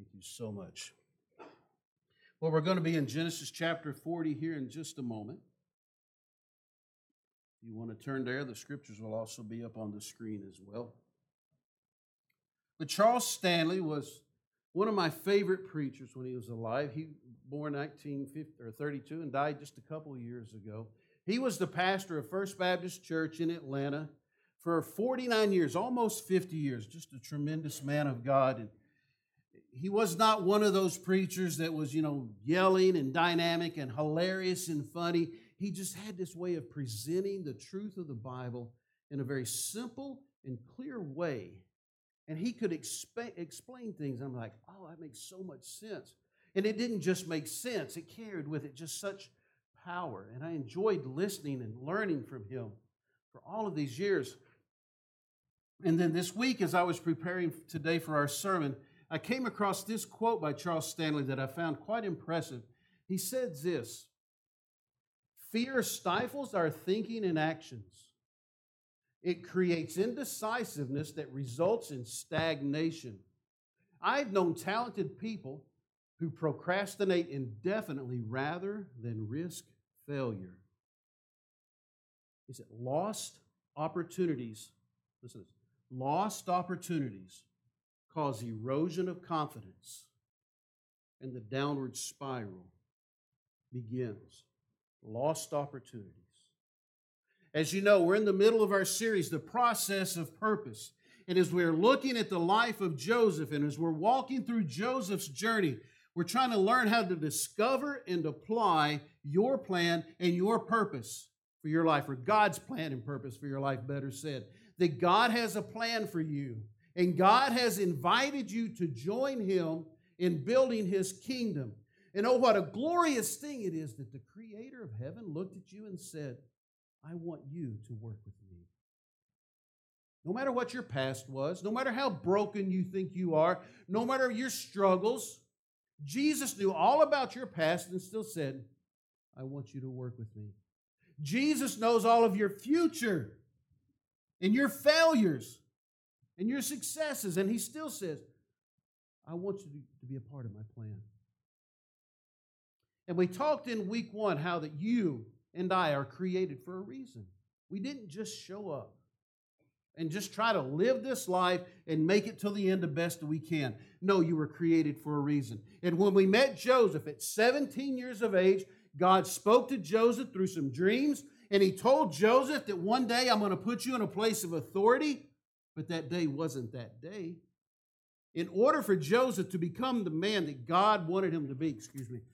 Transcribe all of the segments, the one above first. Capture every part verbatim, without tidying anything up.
Thank you so much. Well, we're going to be in Genesis chapter forty here in just a moment. If you want to turn there, the scriptures will also be up on the screen as well. But Charles Stanley was one of my favorite preachers when he was alive. He was born nineteen fifty or thirty-two and died just a couple of years ago. He was the pastor of First Baptist Church in Atlanta for forty-nine years, almost fifty years, just a tremendous man of God. And he was not one of those preachers that was, you know, yelling and dynamic and hilarious and funny. He just had this way of presenting the truth of the Bible in a very simple and clear way. And he could exp- explain things. I'm like, oh, that makes so much sense. And it didn't just make sense. It carried with it just such power. And I enjoyed listening and learning from him for all of these years. And then this week, as I was preparing today for our sermon, I came across this quote by Charles Stanley that I found quite impressive. He said this: "Fear stifles our thinking and actions. It creates indecisiveness that results in stagnation. I've known talented people who procrastinate indefinitely rather than risk failure." He said, lost opportunities, listen to this, lost opportunities cause erosion of confidence, and the downward spiral begins. Lost opportunities. As you know, we're in the middle of our series, The Process of Purpose. And as we're looking at the life of Joseph, and as we're walking through Joseph's journey, we're trying to learn how to discover and apply your plan and your purpose for your life, or God's plan and purpose for your life, better said. That God has a plan for you, and God has invited you to join Him in building His kingdom. And oh, what a glorious thing it is that the Creator of heaven looked at you and said, I want you to work with me. No matter what your past was, no matter how broken you think you are, no matter your struggles, Jesus knew all about your past and still said, I want you to work with me. Jesus knows all of your future and your failures and your successes, and He still says, I want you to be a part of my plan. And we talked in week one how that you and I are created for a reason. We didn't just show up and just try to live this life and make it till the end the best that we can. No, you were created for a reason. And when we met Joseph at seventeen years of age, God spoke to Joseph through some dreams, and He told Joseph that one day I'm going to put you in a place of authority, but that day wasn't that day. In order for Joseph to become the man that God wanted him to be, excuse me,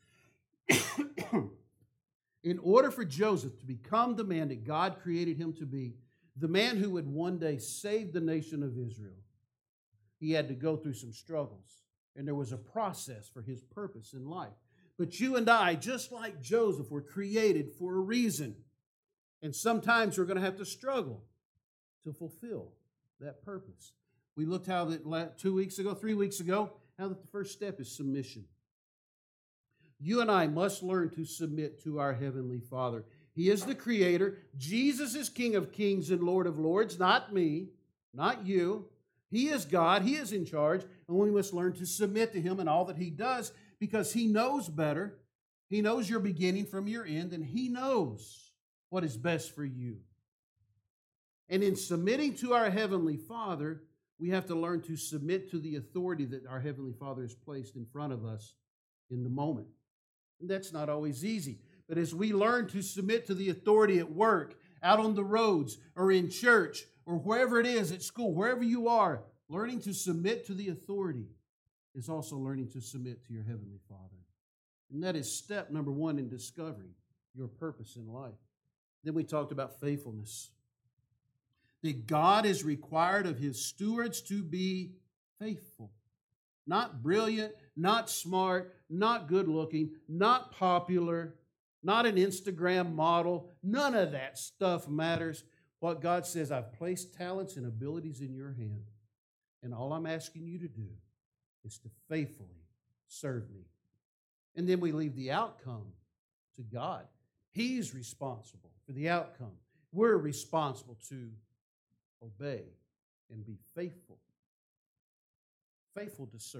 in order for Joseph to become the man that God created him to be, the man who would one day save the nation of Israel, he had to go through some struggles. And there was a process for his purpose in life. But you and I, just like Joseph, were created for a reason. And sometimes we're going to have to struggle to fulfill that purpose. We looked how that two weeks ago, three weeks ago, how that the first step is submission. You and I must learn to submit to our Heavenly Father. He is the Creator. Jesus is King of Kings and Lord of Lords, not me, not you. He is God. He is in charge, and we must learn to submit to Him in all that He does because He knows better. He knows your beginning from your end, and He knows what is best for you. And in submitting to our Heavenly Father, we have to learn to submit to the authority that our Heavenly Father has placed in front of us in the moment. And that's not always easy. But as we learn to submit to the authority at work, out on the roads, or in church, or wherever it is, at school, wherever you are, learning to submit to the authority is also learning to submit to your Heavenly Father. And that is step number one in discovering your purpose in life. Then we talked about faithfulness. That God is required of His stewards to be faithful. Not brilliant, not smart, not good looking, not popular, not an Instagram model. None of that stuff matters. What God says, I've placed talents and abilities in your hand, and all I'm asking you to do is to faithfully serve me. And then we leave the outcome to God. He's responsible for the outcome. We're responsible to obey and be faithful. Faithful to serve,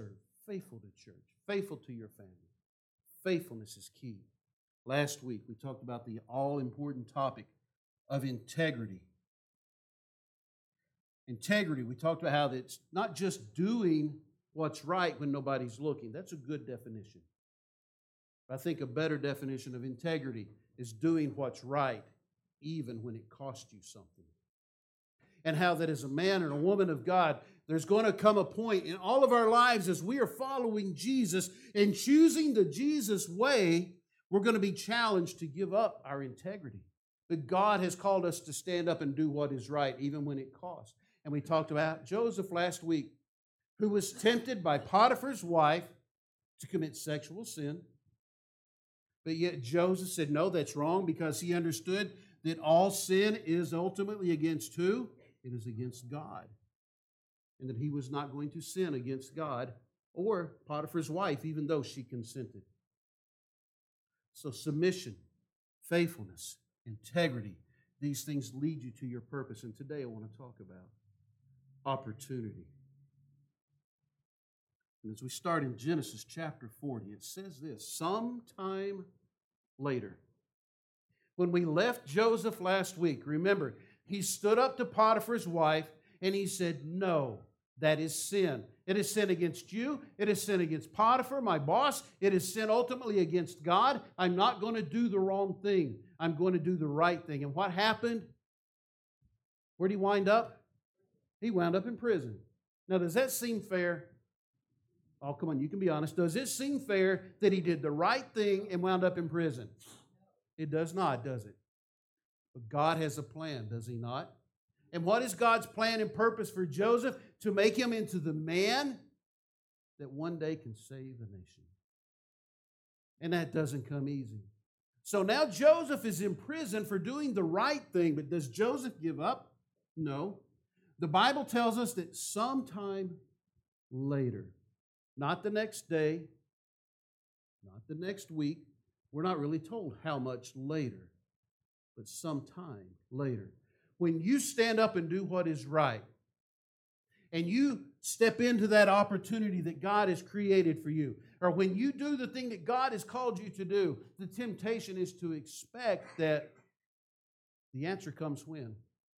faithful to church, faithful to your family. Faithfulness is key. Last week, we talked about the all-important topic of integrity. Integrity, we talked about how it's not just doing what's right when nobody's looking. That's a good definition. I think a better definition of integrity is doing what's right even when it costs you something. And how that as a man and a woman of God, there's going to come a point in all of our lives as we are following Jesus and choosing the Jesus way, we're going to be challenged to give up our integrity. But God has called us to stand up and do what is right, even when it costs. And we talked about Joseph last week, who was tempted by Potiphar's wife to commit sexual sin. But yet Joseph said, no, that's wrong, because he understood that all sin is ultimately against who? It is against God. And that he was not going to sin against God or Potiphar's wife, even though she consented. So submission, faithfulness, integrity, these things lead you to your purpose. And today I want to talk about opportunity. And as we start in Genesis chapter forty, it says this: sometime later, when we left Joseph last week, remember, he stood up to Potiphar's wife and he said, no, that is sin. It is sin against you. It is sin against Potiphar, my boss. It is sin ultimately against God. I'm not going to do the wrong thing. I'm going to do the right thing. And what happened? Where did he wind up? He wound up in prison. Now, does that seem fair? Oh, come on, you can be honest. Does it seem fair that he did the right thing and wound up in prison? It does not, does it? But God has a plan, does he not? And what is God's plan and purpose for Joseph? To make him into the man that one day can save a nation. And that doesn't come easy. So now Joseph is in prison for doing the right thing, but does Joseph give up? No. The Bible tells us that sometime later, not the next day, not the next week, we're not really told how much later, but sometime later. When you stand up and do what is right, and you step into that opportunity that God has created for you, or when you do the thing that God has called you to do, the temptation is to expect that the answer comes when?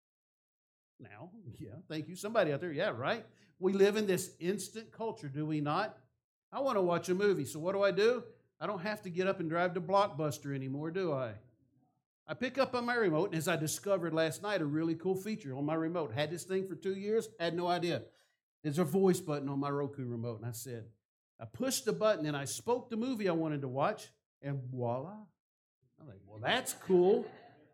Now, yeah, thank you. Somebody out there, yeah, right? We live in this instant culture, do we not? I want to watch a movie, so what do I do? I don't have to get up and drive to Blockbuster anymore, do I? I pick up on my remote, and as I discovered last night, a really cool feature on my remote. Had this thing for two years, had no idea. There's a voice button on my Roku remote, and I said, I pushed the button, and I spoke the movie I wanted to watch, and voila. I'm like, well, that's cool.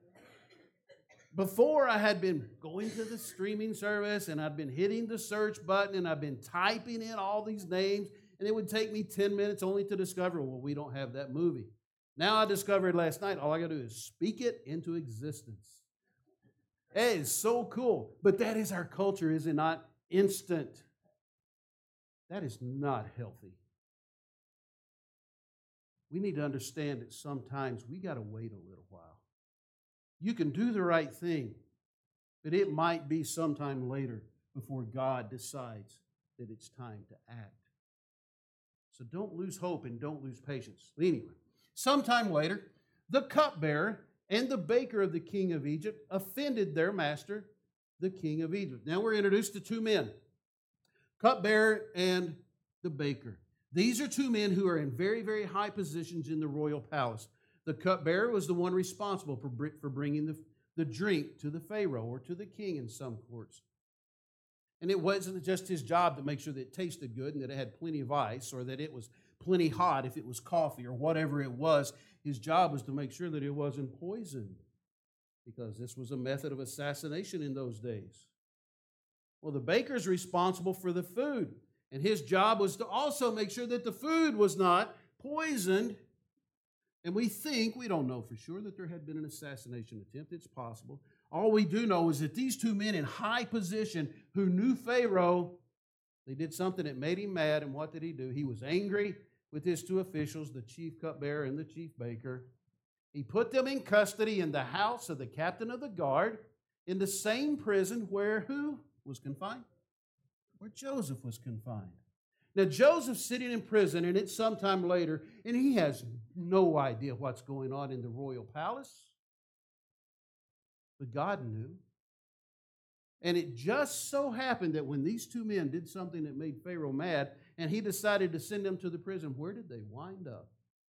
Before, I had been going to the streaming service, and I'd been hitting the search button, and I'd been typing in all these names, and it would take me ten minutes only to discover, well, we don't have that movie. Now I discovered last night, all I got to do is speak it into existence. It is so cool. But that is our culture, is it not? Instant. That is not healthy. We need to understand that sometimes we got to wait a little while. You can do the right thing, but it might be sometime later before God decides that it's time to act. So don't lose hope and don't lose patience. Anyway, sometime later, the cupbearer and the baker of the king of Egypt offended their master, the king of Egypt. Now we're introduced to two men, cupbearer and the baker. These are two men who are in very, very high positions in the royal palace. The cupbearer was the one responsible for, for bringing the, the drink to the Pharaoh or to the king in some courts. And it wasn't just his job to make sure that it tasted good and that it had plenty of ice or that it was plenty hot if it was coffee or whatever it was. His job was to make sure that it wasn't poisoned, because this was a method of assassination in those days. Well, the baker's responsible for the food, and his job was to also make sure that the food was not poisoned. And we think, we don't know for sure that there had been an assassination attempt. It's possible. All we do know is that these two men in high position who knew Pharaoh, they did something that made him mad. And what did he do? He was angry with his two officials, the chief cupbearer and the chief baker. He put them in custody in the house of the captain of the guard in the same prison where who was confined? Where Joseph was confined. Now, Joseph's sitting in prison, and it's sometime later, and he has no idea what's going on in the royal palace. But God knew. And it just so happened that when these two men did something that made Pharaoh mad, and he decided to send them to the prison, where did they wind up?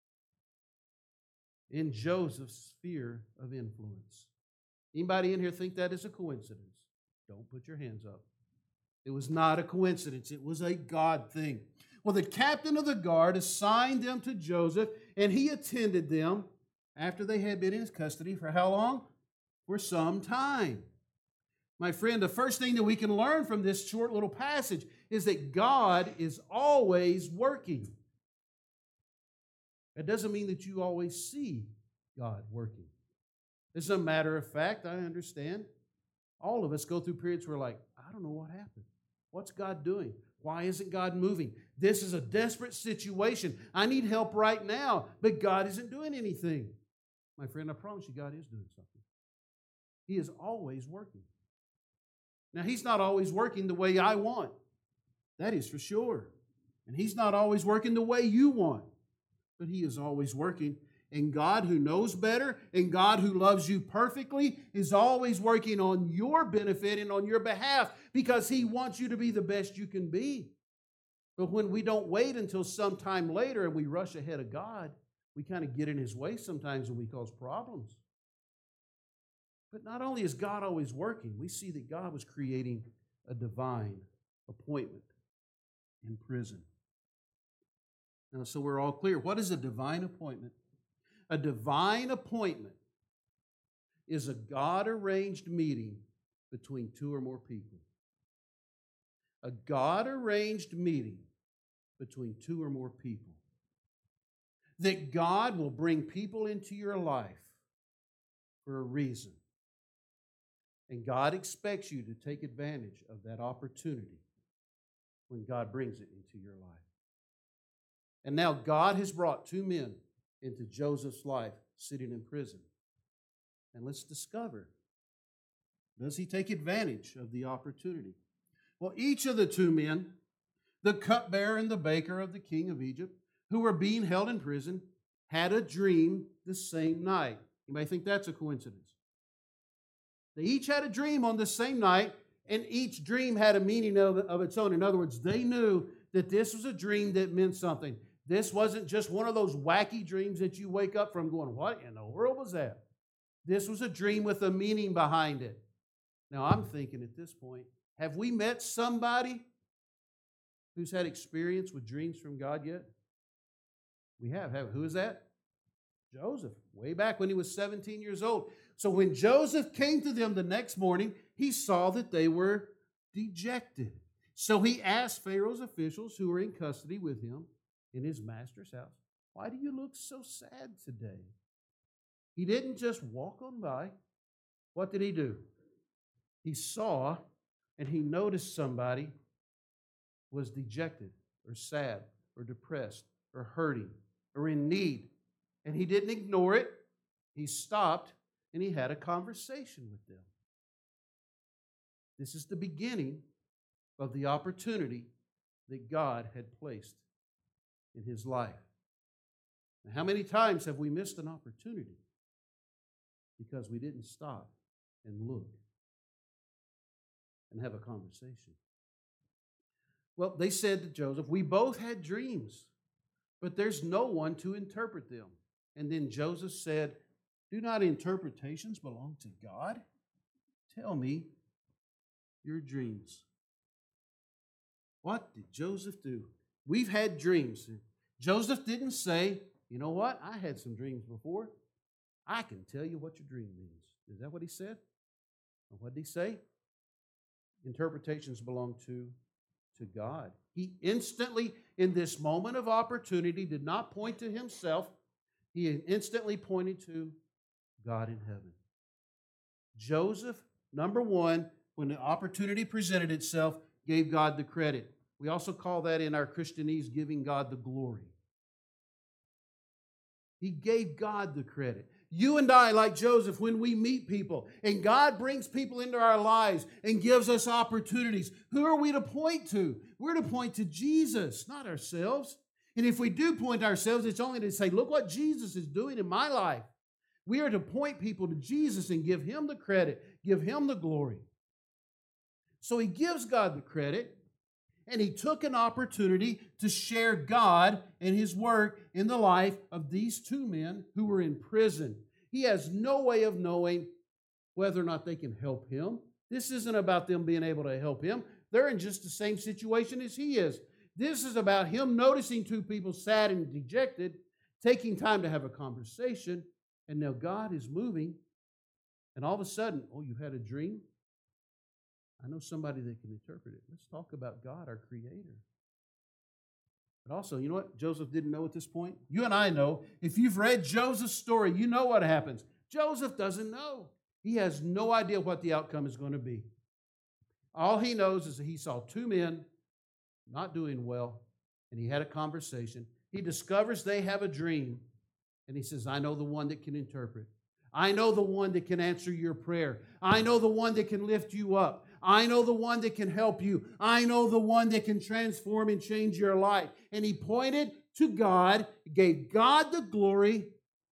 In Joseph's sphere of influence. Anybody in here think that is a coincidence? Don't put your hands up. It was not a coincidence. It was a God thing. Well, the captain of the guard assigned them to Joseph, and he attended them after they had been in his custody for how long? For some time. My friend, the first thing that we can learn from this short little passage is that God is always working. That doesn't mean that you always see God working. As a matter of fact, I understand all of us go through periods where we're like, I don't know what happened. What's God doing? Why isn't God moving? This is a desperate situation. I need help right now, but God isn't doing anything. My friend, I promise you, God is doing something. He is always working. Now, He's not always working the way I want. That is for sure. And He's not always working the way you want. But He is always working. And God, who knows better, and God, who loves you perfectly, is always working on your benefit and on your behalf because He wants you to be the best you can be. But when we don't wait until sometime later and we rush ahead of God, we kind of get in His way sometimes and we cause problems. But not only is God always working, we see that God was creating a divine appointment in prison. Now, so we're all clear. What is a divine appointment? A divine appointment is a God-arranged meeting between two or more people. A God-arranged meeting between two or more people. That God will bring people into your life for a reason. And God expects you to take advantage of that opportunity when God brings it into your life. And now God has brought two men into Joseph's life sitting in prison. And let's discover, does he take advantage of the opportunity? Well, each of the two men, the cupbearer and the baker of the king of Egypt, who were being held in prison, had a dream the same night. You may think that's a coincidence. They each had a dream on the same night, and each dream had a meaning of, of its own. In other words, they knew that this was a dream that meant something. This wasn't just one of those wacky dreams that you wake up from going, what in the world was that? This was a dream with a meaning behind it. Now, I'm thinking at this point, have we met somebody who's had experience with dreams from God yet? We have. have. Who is that? Joseph, way back when he was seventeen years old. So when Joseph came to them the next morning, he saw that they were dejected. So he asked Pharaoh's officials who were in custody with him in his master's house, why do you look so sad today? He didn't just walk on by. What did he do? He saw and he noticed somebody was dejected or sad or depressed or hurting or in need. And he didn't ignore it. He stopped and he had a conversation with them. This is the beginning of the opportunity that God had placed in his life. Now, how many times have we missed an opportunity because we didn't stop and look and have a conversation? Well, they said to Joseph, we both had dreams, but there's no one to interpret them. And then Joseph said, do not interpretations belong to God? Tell me your dreams. What did Joseph do? We've had dreams. Joseph didn't say, you know what? I had some dreams before. I can tell you what your dream means. Is that what he said? Or what did he say? Interpretations belong to, to God. He instantly, in this moment of opportunity, did not point to himself. He instantly pointed to God in heaven. Joseph, number one, when the opportunity presented itself, gave God the credit. We also call that in our Christianese giving God the glory. He gave God the credit. You and I, like Joseph, when we meet people and God brings people into our lives and gives us opportunities, who are we to point to? We're to point to Jesus, not ourselves. And if we do point to ourselves, it's only to say, look what Jesus is doing in my life. We are to point people to Jesus and give Him the credit, give Him the glory. So He gives God the credit, and He took an opportunity to share God and His work in the life of these two men who were in prison. He has no way of knowing whether or not they can help him. This isn't about them being able to help him. They're in just the same situation as he is. This is about him noticing two people sad and dejected, taking time to have a conversation, and now God is moving, and all of a sudden, oh, you had a dream? I know somebody that can interpret it. Let's talk about God, our Creator. But also, you know what Joseph didn't know at this point? You and I know. If you've read Joseph's story, you know what happens. Joseph doesn't know. He has no idea what the outcome is going to be. All he knows is that he saw two men not doing well, and he had a conversation. He discovers they have a dream, and he says, I know the one that can interpret. I know the one that can answer your prayer. I know the one that can lift you up. I know the one that can help you. I know the one that can transform and change your life. And he pointed to God, gave God the glory,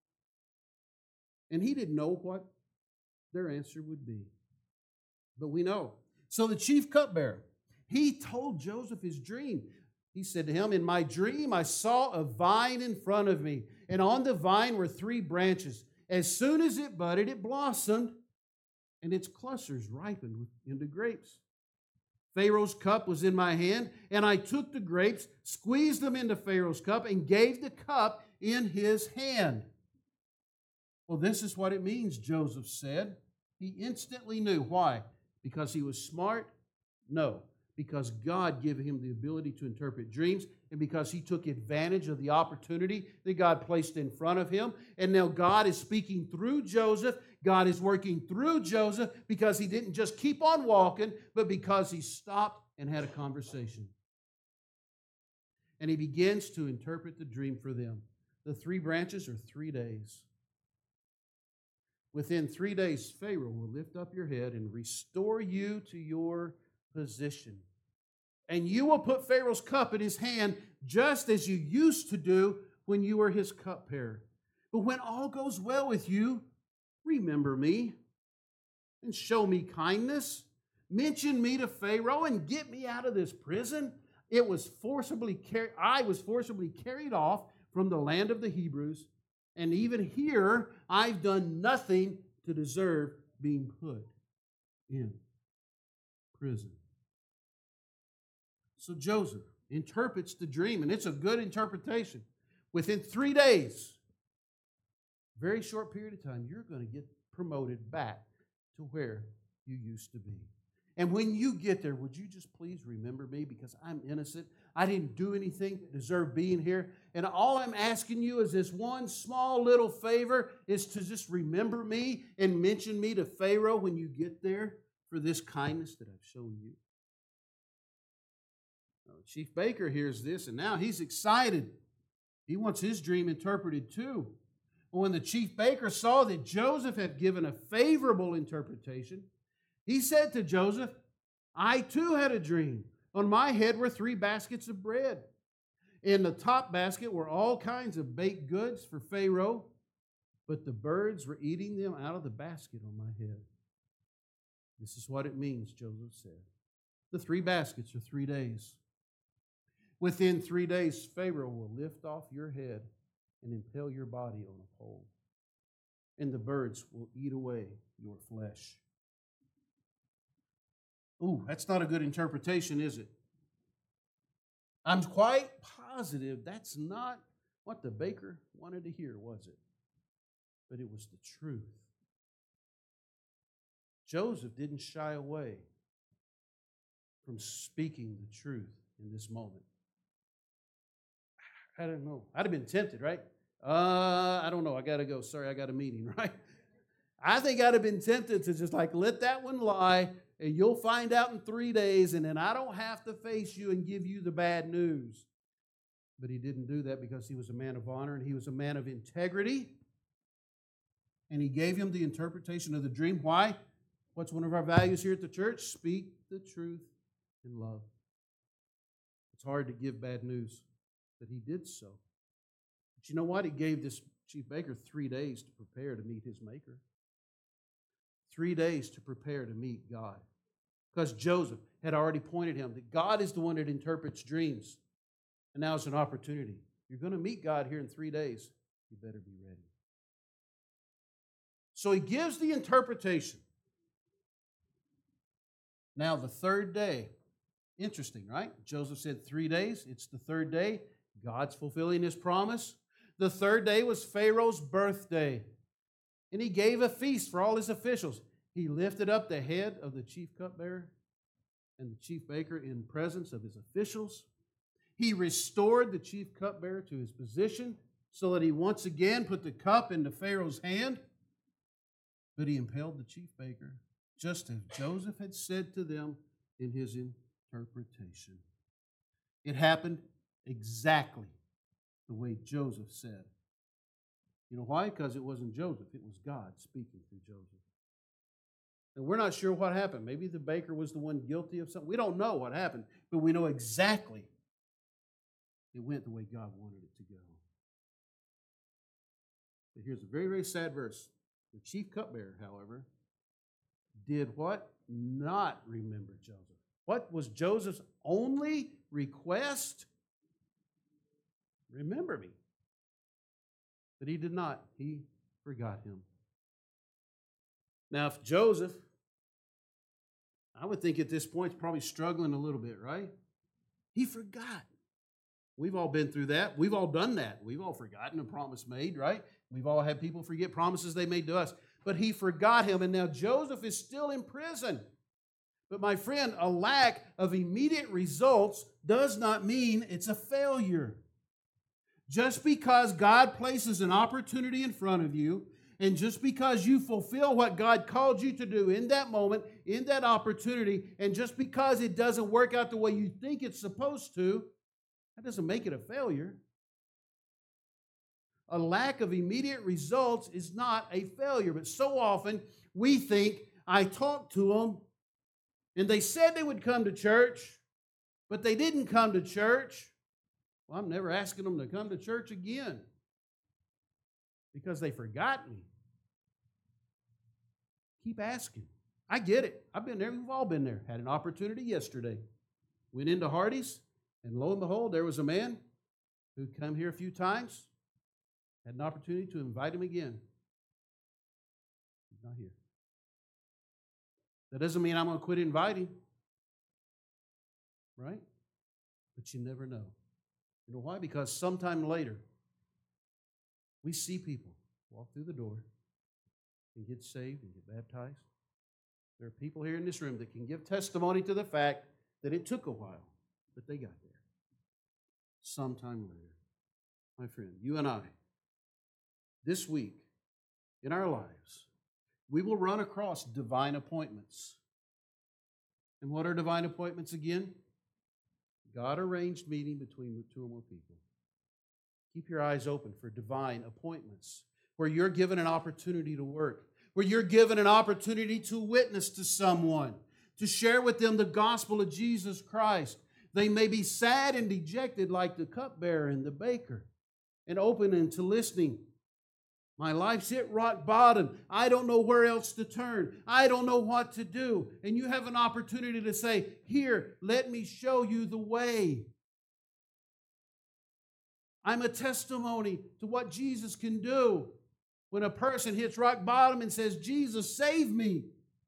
and he didn't know what their answer would be. But we know. So the chief cupbearer, he told Joseph his dream. He said to him, in my dream I saw a vine in front of me, and on the vine were three branches. As soon as it budded, it blossomed, and its clusters ripened into grapes. Pharaoh's cup was in my hand, and I took the grapes, squeezed them into Pharaoh's cup, and gave the cup in his hand. Well, this is what it means, Joseph said. He instantly knew. Why? Because he was smart? No. Because God gave him the ability to interpret dreams, and because he took advantage of the opportunity that God placed in front of him. And now God is speaking through Joseph. God is working through Joseph because he didn't just keep on walking, but because he stopped and had a conversation. And he begins to interpret the dream for them. The three branches are three days. Within three days, Pharaoh will lift up your head and restore you to your position. And you will put Pharaoh's cup in his hand just as you used to do when you were his cupbearer. But when all goes well with you, remember me and show me kindness. Mention me to Pharaoh and get me out of this prison. It was forcibly car- I was forcibly carried off from the land of the Hebrews, and even here I've done nothing to deserve being put in prison. So Joseph interprets the dream, and it's a good interpretation. Within three days, very short period of time, you're going to get promoted back to where you used to be. And when you get there, would you just please remember me? Because I'm innocent. I didn't do anything to deserve being here. And all I'm asking you is this one small little favor is to just remember me and mention me to Pharaoh when you get there for this kindness that I've shown you. Now, Chief Baker hears this, and now he's excited. He wants his dream interpreted too. When the chief baker saw that Joseph had given a favorable interpretation, he said to Joseph, I too had a dream. On my head were three baskets of bread. In the top basket were all kinds of baked goods for Pharaoh, but the birds were eating them out of the basket on my head. This is what it means, Joseph said. The three baskets are three days. Within three days, Pharaoh will lift off your head and impale your body on a pole, and the birds will eat away your flesh. Ooh, that's not a good interpretation, is it? I'm quite positive that's not what the baker wanted to hear, was it? But it was the truth. Joseph didn't shy away from speaking the truth in this moment. I don't know. I'd have been tempted, right? Uh, I don't know. I got to go. Sorry, I got a meeting, right? I think I'd have been tempted to just like let that one lie, and you'll find out in three days, and then I don't have to face you and give you the bad news. But he didn't do that because he was a man of honor and he was a man of integrity. and he gave him the interpretation of the dream. Why? What's one of our values here at the church? Speak the truth in love. It's hard to give bad news, but he did so. But you know what? He gave this chief baker three days to prepare to meet his maker. Three days to prepare to meet God. Because Joseph had already pointed him that God is the one that interprets dreams. And now it's an opportunity. You're going to meet God here in three days. You better be ready. So he gives the interpretation. Now the third day. Interesting, right? Joseph said three days. It's the third day. God's fulfilling his promise. The third day was Pharaoh's birthday. And he gave a feast for all his officials. He lifted up the head of the chief cupbearer and the chief baker in presence of his officials. He restored the chief cupbearer to his position so that he once again put the cup into Pharaoh's hand. But he impaled the chief baker, just as Joseph had said to them in his interpretation. It happened exactly the way Joseph said. You know why? Because it wasn't Joseph. It was God speaking through Joseph. And we're not sure what happened. Maybe the baker was the one guilty of something. We don't know what happened, but we know exactly it went the way God wanted it to go. But here's a very, very sad verse. The chief cupbearer, however, did what? Not remember Joseph. What was Joseph's only request? Remember me. But he did not. He forgot him. Now, if Joseph, I would think at this point, he's probably struggling a little bit, right? He forgot. We've all been through that. We've all done that. We've all forgotten a promise made, right? We've all had people forget promises they made to us. But he forgot him, and now Joseph is still in prison. But my friend, a lack of immediate results does not mean it's a failure. Just because God places an opportunity in front of you, and just because you fulfill what God called you to do in that moment, in that opportunity, and just because it doesn't work out the way you think it's supposed to, that doesn't make it a failure. A lack of immediate results is not a failure, but so often we think, I talked to them, and they said they would come to church, but they didn't come to church. Well, I'm never asking them to come to church again because they forgot me. Keep asking. I get it. I've been there. We've all been there. Had an opportunity yesterday. Went into Hardee's, and lo and behold, there was a man who'd come here a few times. Had an opportunity to invite him again. He's not here. That doesn't mean I'm going to quit inviting. Right? But you never know. You know why? Because sometime later, we see people walk through the door and get saved and get baptized. There are people here in this room that can give testimony to the fact that it took a while, but they got there. Sometime later. My friend, you and I, this week, in our lives, we will run across divine appointments. And what are divine appointments again? God-arranged meeting between two or more people. Keep your eyes open for divine appointments where you're given an opportunity to work, where you're given an opportunity to witness to someone, to share with them the gospel of Jesus Christ. They may be sad and dejected like the cupbearer and the baker, and open to listening. My life's hit rock bottom. I don't know where else to turn. I don't know what to do. And you have an opportunity to say, here, let me show you the way. I'm a testimony to what Jesus can do when a person hits rock bottom and says, Jesus, save me.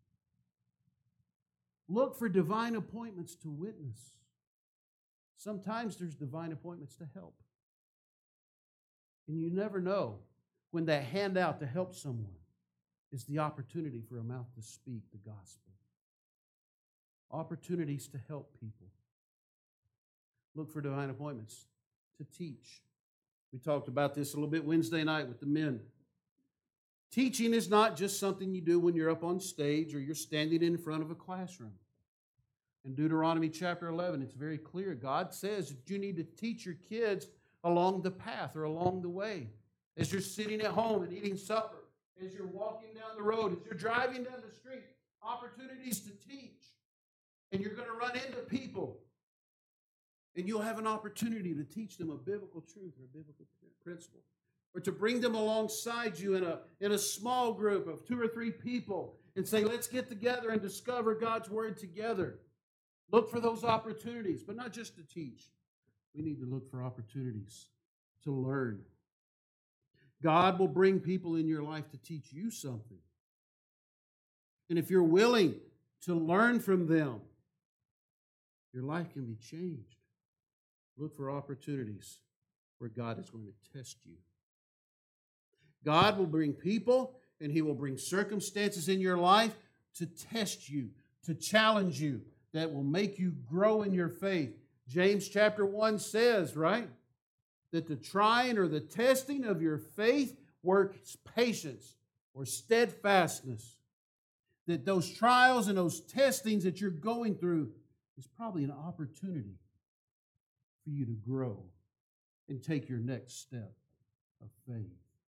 Look for divine appointments to witness. Sometimes there's divine appointments to help. And you never know when that handout to help someone is the opportunity for a mouth to speak the gospel. Opportunities to help people. Look for divine appointments to teach. We talked about this a little bit Wednesday night with the men. Teaching is not just something you do when you're up on stage or you're standing in front of a classroom. In Deuteronomy chapter eleven, it's very clear. God says that you need to teach your kids along the path or along the way. As you're sitting at home and eating supper, as you're walking down the road, as you're driving down the street, opportunities to teach. And you're going to run into people. And you'll have an opportunity to teach them a biblical truth or a biblical principle. Or to bring them alongside you in a, in a small group of two or three people and say, let's get together and discover God's Word together. Look for those opportunities, but not just to teach. We need to look for opportunities to learn. God will bring people in your life to teach you something. And if you're willing to learn from them, your life can be changed. Look for opportunities where God is going to test you. God will bring people and He will bring circumstances in your life to test you, to challenge you, that will make you grow in your faith. James chapter one says, right, that the trying or the testing of your faith works patience or steadfastness. That those trials and those testings that you're going through is probably an opportunity for you to grow and take your next step of faith.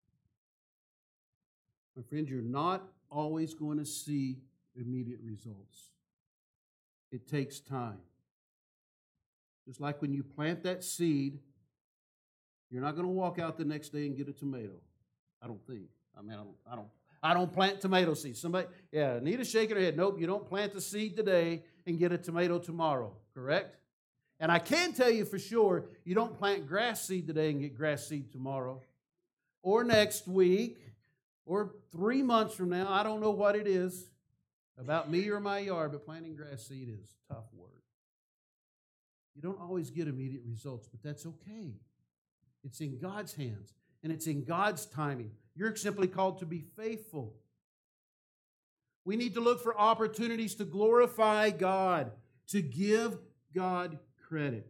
My friend, you're not always going to see immediate results. It takes time. Just like when you plant that seed, you're not going to walk out the next day and get a tomato. I don't think. I mean, I don't, I don't, I don't plant tomato seeds. Somebody, yeah, Anita's shaking her head. Nope, you don't plant the seed today and get a tomato tomorrow, correct? And I can tell you for sure, you don't plant grass seed today and get grass seed tomorrow, or next week, or three months from now. I don't know what it is about me or my yard, but planting grass seed is tough work. You don't always get immediate results, but that's okay. It's in God's hands, and it's in God's timing. You're simply called to be faithful. We need to look for opportunities to glorify God, to give God credit,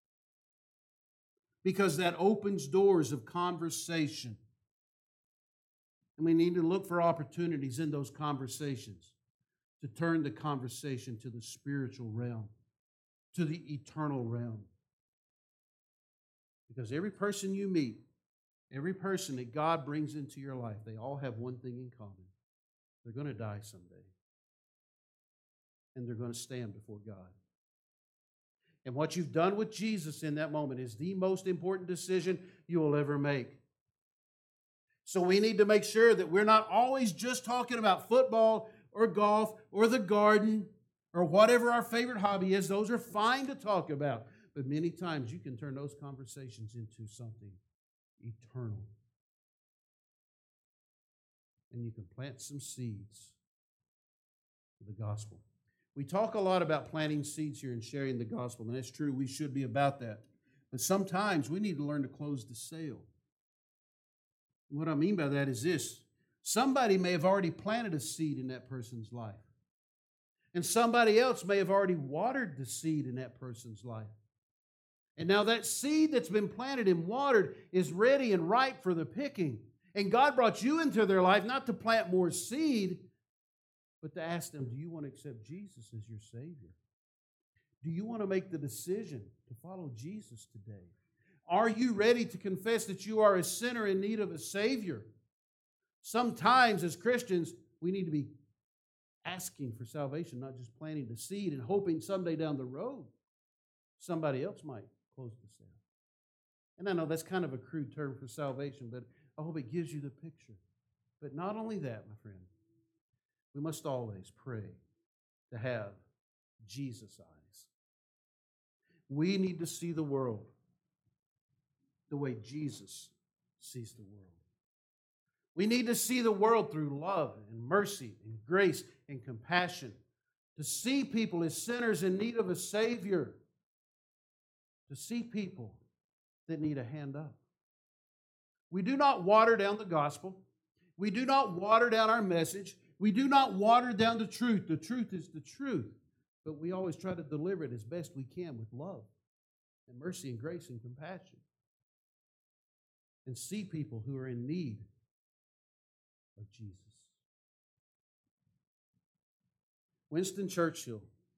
because that opens doors of conversation. And we need to look for opportunities in those conversations to turn the conversation to the spiritual realm, to the eternal realm. Because every person you meet, every person that God brings into your life, they all have one thing in common. They're going to die someday. And they're going to stand before God. And what you've done with Jesus in that moment is the most important decision you will ever make. So we need to make sure that we're not always just talking about football or golf or the garden or whatever our favorite hobby is. Those are fine to talk about. But many times you can turn those conversations into something eternal. And you can plant some seeds for the gospel. We talk a lot about planting seeds here and sharing the gospel, and that's true. We should be about that. But sometimes we need to learn to close the sale. What I mean by that is this. Somebody may have already planted a seed in that person's life. And somebody else may have already watered the seed in that person's life. And now that seed that's been planted and watered is ready and ripe for the picking. And God brought you into their life not to plant more seed, but to ask them, do you want to accept Jesus as your Savior? Do you want to make the decision to follow Jesus today? Are you ready to confess that you are a sinner in need of a Savior? Sometimes as Christians, we need to be asking for salvation, not just planting the seed and hoping someday down the road somebody else might close the sale. And I know that's kind of a crude term for salvation, but I hope it gives you the picture. But not only that, my friend, we must always pray to have Jesus' eyes. We need to see the world the way Jesus sees the world. We need to see the world through love and mercy and grace and compassion. To see people as sinners in need of a Savior. To see people that need a hand up. We do not water down the gospel. We do not water down our message. We do not water down the truth. The truth is the truth. But we always try to deliver it as best we can with love and mercy and grace and compassion. And see people who are in need of Jesus. Winston Churchill,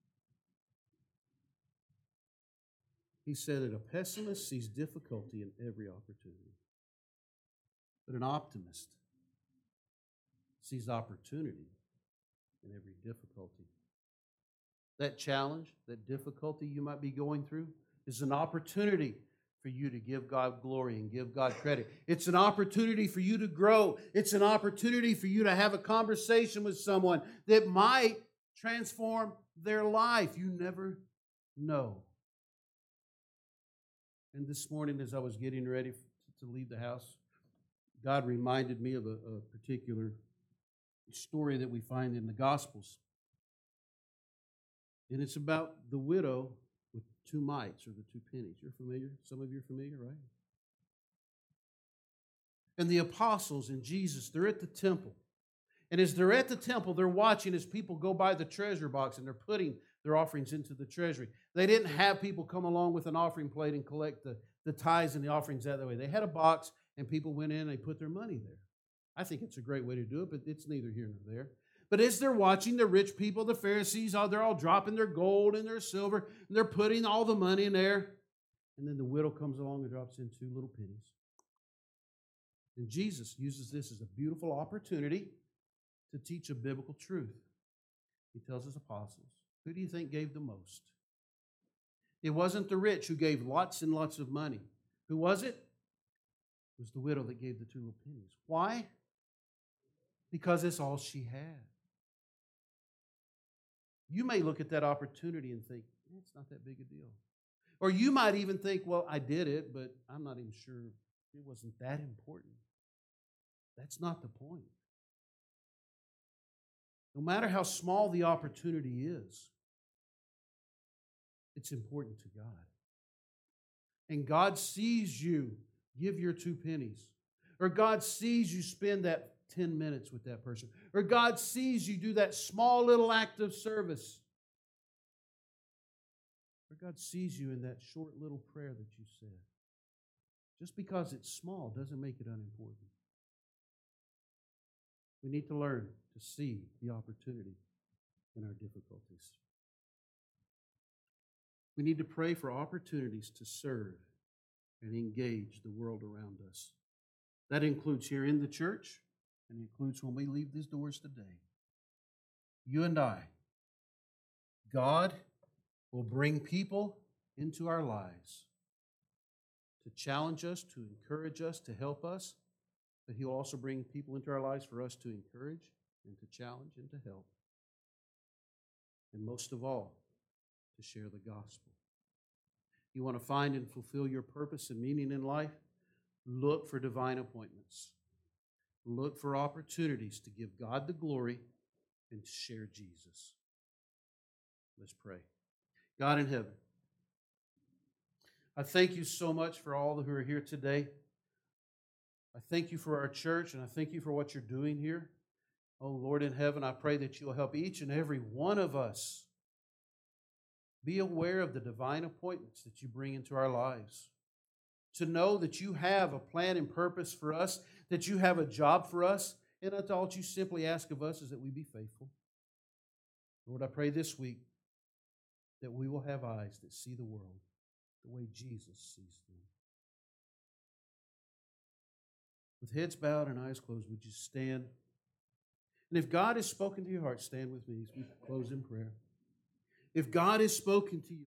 he said that a pessimist sees difficulty in every opportunity, but an optimist sees opportunity in every difficulty. That challenge, that difficulty you might be going through is an opportunity for you to give God glory and give God credit. It's an opportunity for you to grow. It's an opportunity for you to have a conversation with someone that might transform their life. You never know. And this morning, as I was getting ready to leave the house, God reminded me of a, a particular story that we find in the Gospels. And it's about the widow with two mites, or the two pennies. You're familiar? Some of you are familiar, right? And the apostles and Jesus, they're at the temple. And as they're at the temple, they're watching as people go by the treasure box and they're putting their offerings into the treasury. They didn't have people come along with an offering plate and collect the, the tithes and the offerings that way. They had a box and people went in and they put their money there. I think it's a great way to do it, but it's neither here nor there. But as they're watching, the rich people, the Pharisees, they're all dropping their gold and their silver, and they're putting all the money in there. And then the widow comes along and drops in two little pennies. And Jesus uses this as a beautiful opportunity to teach a biblical truth. He tells his apostles, who do you think gave the most? It wasn't the rich who gave lots and lots of money. Who was it? It was the widow that gave the two little pennies. Why? Because it's all she had. You may look at that opportunity and think, eh, it's not that big a deal. Or you might even think, well, I did it, but I'm not even sure it wasn't that important. That's not the point. No matter how small the opportunity is, it's important to God. And God sees you give your two pennies. Or God sees you spend that ten minutes with that person. Or God sees you do that small little act of service. Or God sees you in that short little prayer that you said. Just because it's small doesn't make it unimportant. We need to learn to see the opportunity in our difficulties. We need to pray for opportunities to serve and engage the world around us. That includes here in the church, and includes when we leave these doors today. You and I, God will bring people into our lives to challenge us, to encourage us, to help us, but He'll also bring people into our lives for us to encourage and to challenge and to help. And most of all, to share the gospel. You want to find and fulfill your purpose and meaning in life? Look for divine appointments. Look for opportunities to give God the glory and to share Jesus. Let's pray. God in heaven, I thank you so much for all who are here today. I thank you for our church, and I thank you for what you're doing here. Oh, Lord in heaven, I pray that you'll help each and every one of us be aware of the divine appointments that you bring into our lives. To know that you have a plan and purpose for us, that you have a job for us, and that's all you simply ask of us is that we be faithful. Lord, I pray this week that we will have eyes that see the world the way Jesus sees them. With heads bowed and eyes closed, would you stand? And if God has spoken to your heart, stand with me as we close in prayer. If God has spoken to you,